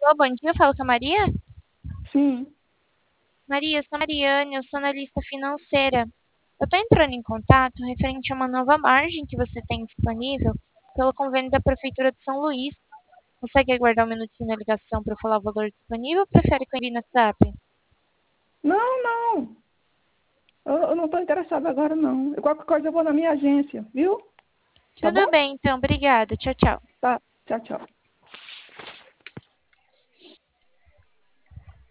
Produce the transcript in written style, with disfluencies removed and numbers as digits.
Alô, bom dia, eu falo com a Maria. Sim. Maria, eu sou a Mariane, eu sou analista financeira. Eu estou entrando em contato referente a uma nova margem que você tem disponível pelo convênio da Prefeitura de São Luís. Consegue aguardar um minutinho na ligação para eu falar o valor disponível ou prefere que eu envie no WhatsApp? Não, não. Eu não estou interessada agora, não. Qualquer coisa eu vou na minha agência, viu? Tá bom? Tudo bem, então, obrigada. Tchau, tchau. Tá. Tchau, tchau.